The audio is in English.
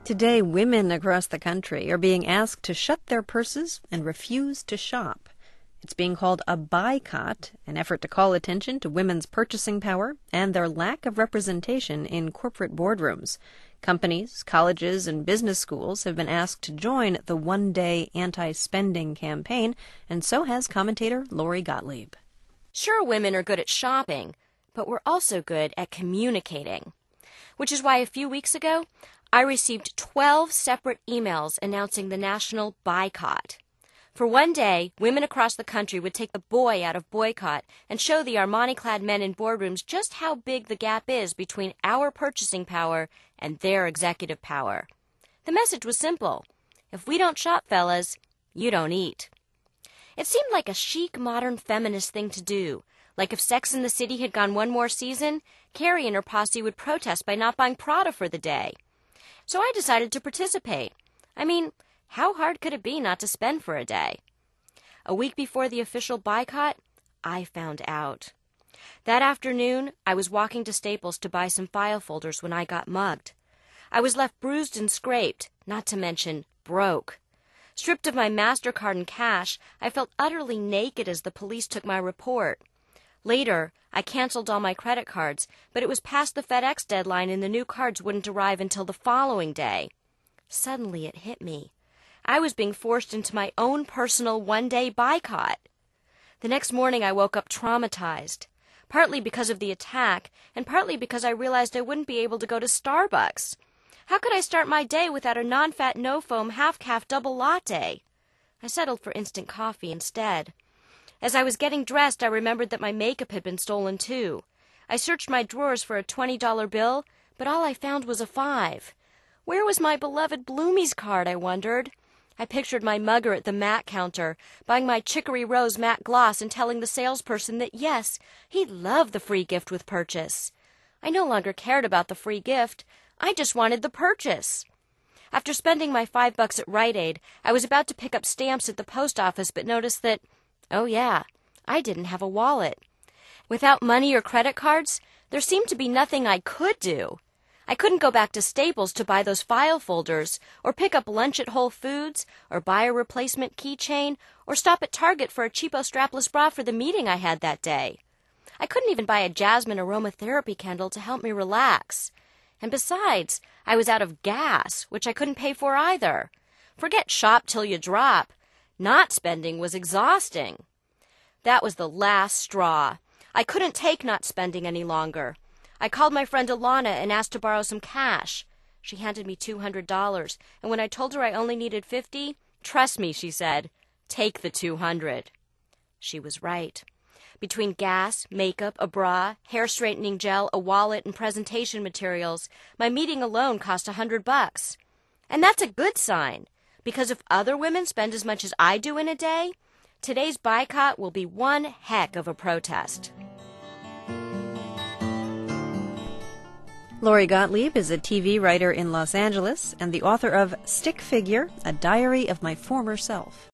Today, women across the country are being asked to shut their purses and refuse to shop. It's being called a boycott, an effort to call attention to women's purchasing power and their lack of representation in corporate boardrooms. Companies, colleges, and business schools have been asked to join the one-day anti-spending campaign, and so has commentator Lori Gottlieb. Sure, women are good at shopping, but we're also good at communicating. Which is why a few weeks ago, I received 12 separate emails announcing the national boycott. For one day, women across the country would take the boy out of boycott and show the Armani-clad men in boardrooms just how big the gap is between our purchasing power and their executive power. The message was simple. If we don't shop, fellas, you don't eat. It seemed like a chic, modern feminist thing to do. Like if Sex and the City had gone one more season, Carrie and her posse would protest by not buying Prada for the day. So I decided to participate. I mean, how hard could it be not to spend for a day? A week before the official boycott, I found out. That afternoon, I was walking to Staples to buy some file folders when I got mugged. I was left bruised and scraped, not to mention broke. Stripped of my MasterCard and cash, I felt utterly naked as the police took my report. Later, I canceled all my credit cards, but it was past the FedEx deadline and the new cards wouldn't arrive until the following day. Suddenly it hit me. I was being forced into my own personal one-day boycott. The next morning I woke up traumatized, partly because of the attack and partly because I realized I wouldn't be able to go to Starbucks. How could I start my day without a non-fat, no-foam, half-calf double latte? I settled for instant coffee instead. As I was getting dressed, I remembered that my makeup had been stolen too. I searched my drawers for a $20 bill, but all I found was a $5. Where was my beloved Bloomie's card, I wondered? I pictured my mugger at the MAC counter, buying my Chicory Rose matte gloss and telling the salesperson that, yes, he'd love the free gift with purchase. I no longer cared about the free gift. I just wanted the purchase. After spending my $5 at Rite Aid, I was about to pick up stamps at the post office, but noticed that, oh yeah, I didn't have a wallet. Without money or credit cards, there seemed to be nothing I could do. I couldn't go back to Staples to buy those file folders, or pick up lunch at Whole Foods, or buy a replacement keychain, or stop at Target for a cheapo strapless bra for the meeting I had that day. I couldn't even buy a jasmine aromatherapy candle to help me relax. And besides, I was out of gas, which I couldn't pay for either. Forget shop till you drop. Not spending was exhausting. That was the last straw. I couldn't take not spending any longer. I called my friend Alana and asked to borrow some cash. She handed me $200, and when I told her I only needed $50, trust me, she said, take the $200. She was right. Between gas, makeup, a bra, hair straightening gel, a wallet, and presentation materials, my meeting alone cost $100. And that's a good sign, because if other women spend as much as I do in a day, today's boycott will be one heck of a protest. Lori Gottlieb is a TV writer in Los Angeles and the author of Stick Figure, A Diary of My Former Self.